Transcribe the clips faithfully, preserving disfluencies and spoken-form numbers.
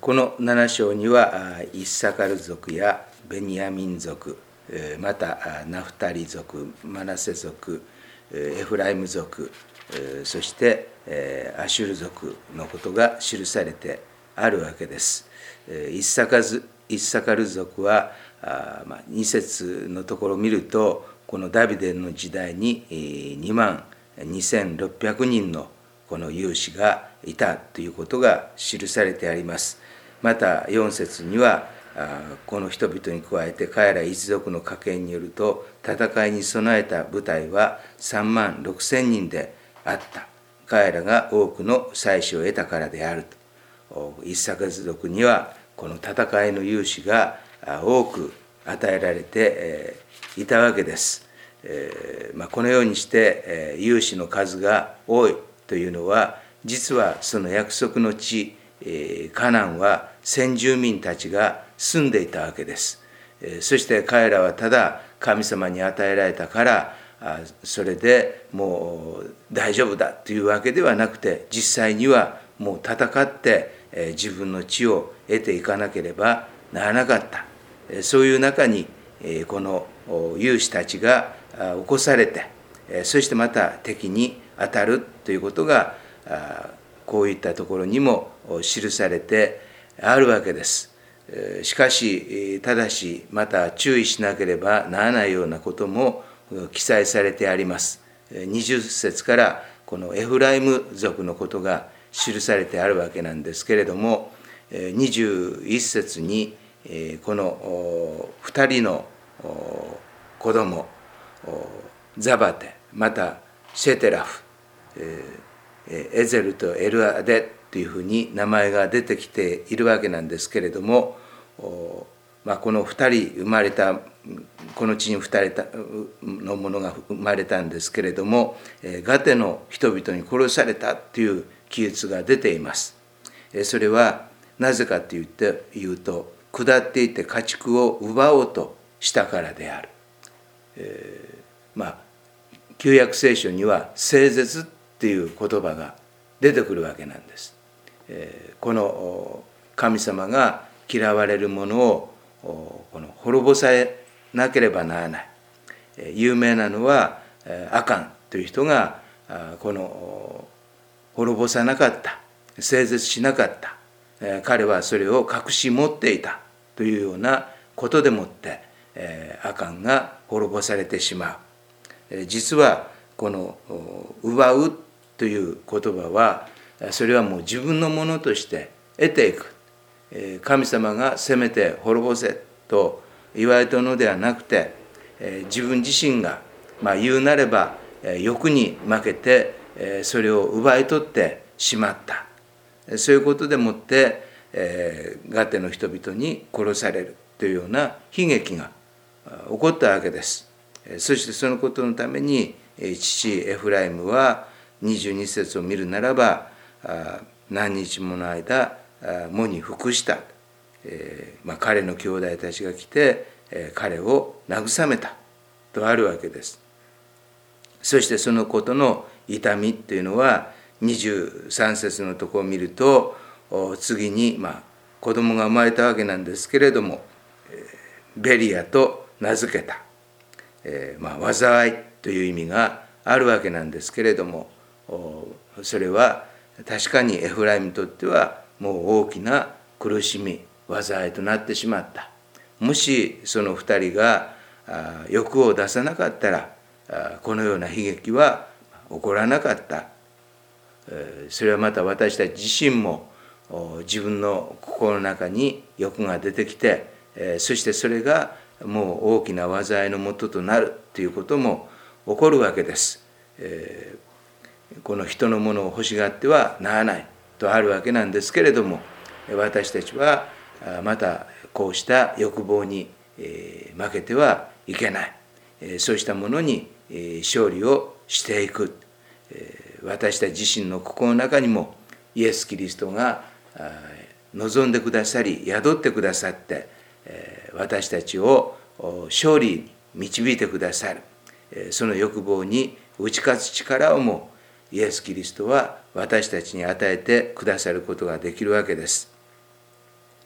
このなな章にはイッサカル族やベニヤミン族、またナフタリ族、マナセ族、エフライム族、そしてアシュル族のことが記されてあるわけです。イッサカル、イッサカル族はに節のところを見ると、このダビデの時代ににまんにせんろっぴゃくにんのこの勇士がいたということが記されてあります。またよん節には、この人々に加えて彼ら一族の家系によると、戦いに備えた部隊はさんまんろくせんにんであった。彼らが多くの妻子を得たからであると。イッサカル族にはこの戦いの勇士が多く与えられていたわけです。このようにして勇士の数が多いというのは、実はその約束の地カナンは先住民たちが住んでいたわけです。そして彼らはただ神様に与えられたからそれでもう大丈夫だというわけではなくて、実際にはもう戦って自分の地を得ていかなければならなかった。そういう中にこの勇士たちが起こされて、そしてまた敵に当たるということがこういったところにも記されてあるわけです。しかし、ただしまた注意しなければならないようなことも記載されてあります。にじゅっ節からこのエフライム族のことが記されてあるわけなんですけれども、にじゅういち節にこのふたりの子供、ザバテ、またシェテラフ、エゼルとエルアデというふうに名前が出てきているわけなんですけれども、まあ、このふたり生まれた、この地にふたりの者が生まれたんですけれども、ガテの人々に殺されたという記述が出ています。それはなぜかというと、下っていて家畜を奪おうとしたからである。えー、まあ旧約聖書には聖絶っていう言葉が出てくるわけなんです。えー、この神様が嫌われるものをこの滅ぼさなければならない。有名なのはアカンという人がこの滅ぼさなかった、聖絶しなかった、彼はそれを隠し持っていたというようなことでもってアカンが滅ぼされてしまう。実はこの奪うという言葉は、それはもう自分のものとして得ていく。神様がせめて滅ぼせと言われたのではなくて、自分自身が、まあ、言うなれば欲に負けてそれを奪い取ってしまった。そういうことでもってガテの人々に殺されるというような悲劇が起こったわけです。そしてそのことのために父エフライムはにじゅうに節を見るならば、何日もの間喪に服した、えーまあ、彼の兄弟たちが来て彼を慰めたとあるわけです。そしてそのことの痛みというのはにじゅうさん節のところを見ると、次に、まあ、子供が生まれたわけなんですけれども、ベリアと名付けた、えーまあ、災いという意味があるわけなんですけれども、それは確かにエフライムにとってはもう大きな苦しみ、災いとなってしまった。もしその二人が欲を出さなかったら、このような悲劇は起こらなかった。それはまた私たち自身も自分の心の中に欲が出てきて、そしてそれがもう大きな災いのもととなるということも起こるわけです。この人のものを欲しがってはならないとあるわけなんですけれども、私たちはまたこうした欲望に負けてはいけない。そうしたものに勝利をしていく。私たち自身の心の中にもイエス・キリストが望んでくださり宿ってくださって、私たちを勝利に導いてくださる。その欲望に打ち勝つ力をもイエス・キリストは私たちに与えてくださることができるわけです。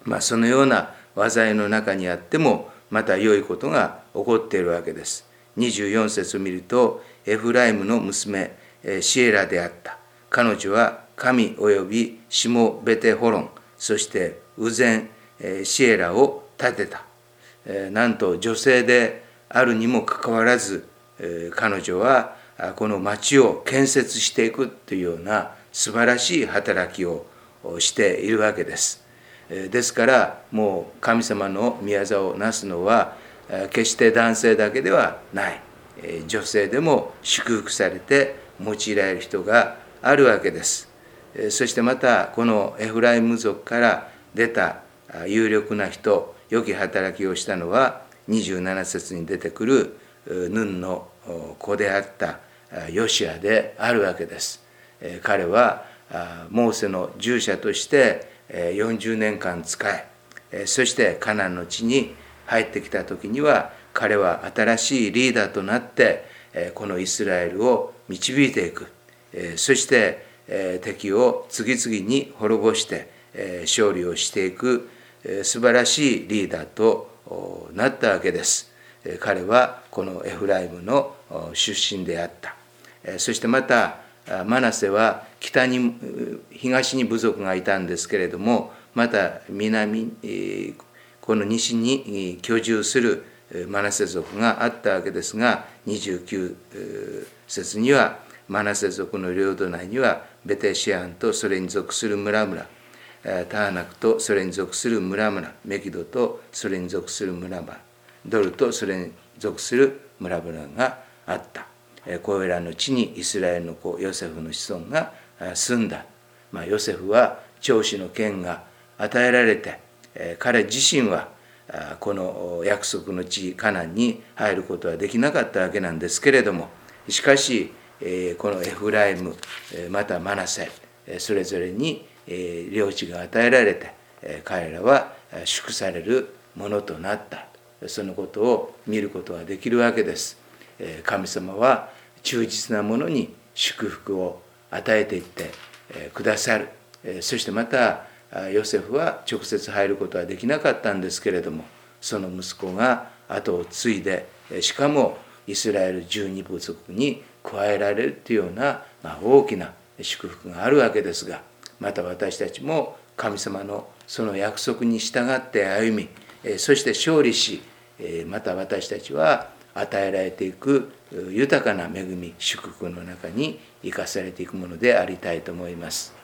まあ、そのような災いの中にあってもまた良いことが起こっているわけです。にじゅうよん節を見ると、エフライムの娘シエラであった。彼女は神およびシモベテホロン、そしてウゼンシエラを建てた。なんと女性であるにもかかわらず、彼女はこの町を建設していくというような素晴らしい働きをしているわけです。ですからもう神様の御業をなすのは決して男性だけではない、女性でも祝福されて用いられる人があるわけです。そしてまたこのエフライム族から出た有力な人、良き働きをしたのはにじゅうなな節に出てくるヌンの子であったヨシアであるわけです。彼はモーセの従者としてよんじゅうねんかん仕え、そしてカナンの地に入ってきた時には彼は新しいリーダーとなってこのイスラエルを導いていく。そして敵を次々に滅ぼして勝利をしていく素晴らしいリーダーとなったわけです。彼はこのエフライムの出身であった。そしてまたマナセは北に東に部族がいたんですけれども、また南この西に居住するマナセ族があったわけですが、にじゅうきゅう節にはマナセ族の領土内にはベテシアンとそれに属する村々、ターナクとそれに属する村々、メギドとそれに属する村々、ドルとそれに属する村々があった。これらの地にイスラエルの子ヨセフの子孫が住んだ。まあ、ヨセフは長子の権が与えられて、彼自身はこの約束の地カナンに入ることはできなかったわけなんですけれども、しかしこのエフライムまたマナセそれぞれに領地が与えられて、彼らは祝されるものとなった。そのことを見ることができるわけです。神様は忠実なものに祝福を与えていってくださる。そしてまたヨセフは直接入ることはできなかったんですけれども、その息子が後を継いで、しかもイスラエル十二部族に加えられるというような、まあ、大きな祝福があるわけですが、また私たちも神様のその約束に従って歩み、そして勝利し、また私たちは与えられていく豊かな恵み祝福の中に生かされていくものでありたいと思います。